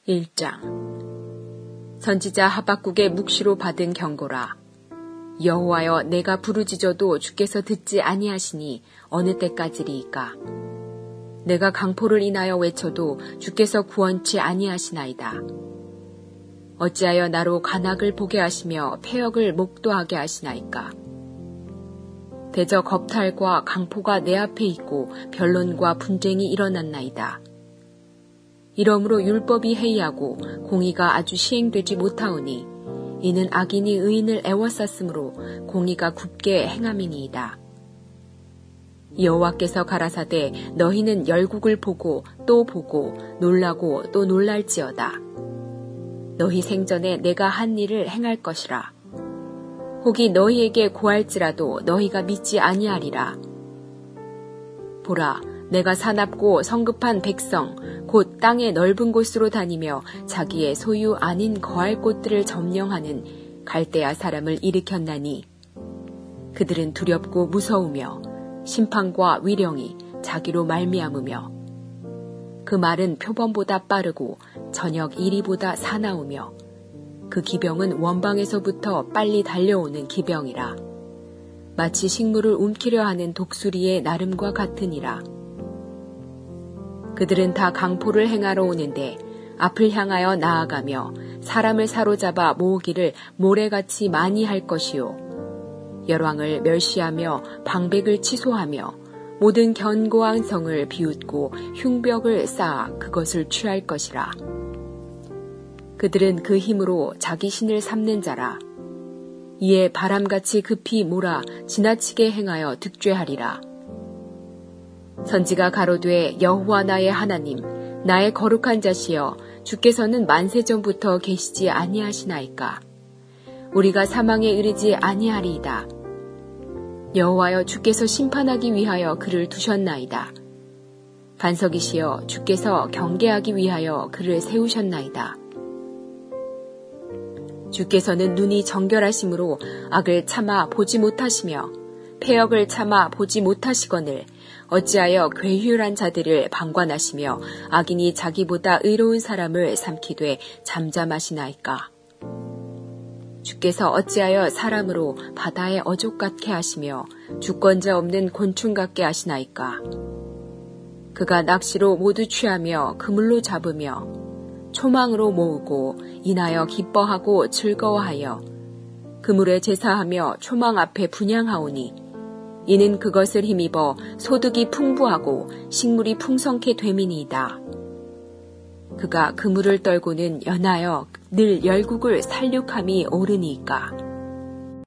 1장 선지자 하박국의 묵시로 받은 경고라. 여호와여, 내가 부르짖어도 주께서 듣지 아니하시니 어느 때까지리이까. 내가 강포를 인하여 외쳐도 주께서 구원치 아니하시나이다. 어찌하여 나로 간악을 보게 하시며 패역을 목도하게 하시나이까. 대저 겁탈과 강포가 내 앞에 있고 변론과 분쟁이 일어났나이다. 이러므로 율법이 해이하고 공의가 아주 시행되지 못하오니 이는 악인이 의인을 애워쌌으므로 공의가 굳게 행함이니이다. 여호와께서 가라사대 너희는 열국을 보고 또 보고 놀라고 또 놀랄지어다. 너희 생전에 내가 한 일을 행할 것이라. 혹이 너희에게 고할지라도 너희가 믿지 아니하리라. 보라, 내가 사납고 성급한 백성 곧 땅의 넓은 곳으로 다니며 자기의 소유 아닌 거할 곳들을 점령하는 갈대아 사람을 일으켰나니 그들은 두렵고 무서우며 심판과 위령이 자기로 말미암으며 그 말은 표범보다 빠르고 저녁 이리보다 사나우며 그 기병은 원방에서부터 빨리 달려오는 기병이라. 마치 식물을 움키려 하는 독수리의 나름과 같으니라. 그들은 다 강포를 행하러 오는데 앞을 향하여 나아가며 사람을 사로잡아 모으기를 모래같이 많이 할 것이요. 열왕을 멸시하며 방백을 취소하며 모든 견고한 성을 비웃고 흉벽을 쌓아 그것을 취할 것이라. 그들은 그 힘으로 자기 신을 삼는 자라. 이에 바람같이 급히 몰아 지나치게 행하여 득죄하리라. 선지가 가로되 여호와 나의 하나님, 나의 거룩한 자시여, 주께서는 만세전부터 계시지 아니하시나이까. 우리가 사망에 이르지 아니하리이다. 여호와여, 주께서 심판하기 위하여 그를 두셨나이다. 반석이시여, 주께서 경계하기 위하여 그를 세우셨나이다. 주께서는 눈이 정결하심으로 악을 참아 보지 못하시며 패역을 참아 보지 못하시거늘 어찌하여 괴휼한 자들을 방관하시며 악인이 자기보다 의로운 사람을 삼키되 잠잠하시나이까. 주께서 어찌하여 사람으로 바다의 어족 같게 하시며 주권자 없는 곤충 같게 하시나이까. 그가 낚시로 모두 취하며 그물로 잡으며 초망으로 모으고 인하여 기뻐하고 즐거워하여 그물에 제사하며 초망 앞에 분향하오니 이는 그것을 힘입어 소득이 풍부하고 식물이 풍성케 됨이니이다. 그가 그물을 떨고는 연하여 늘 열국을 살육함이 옳으니이까.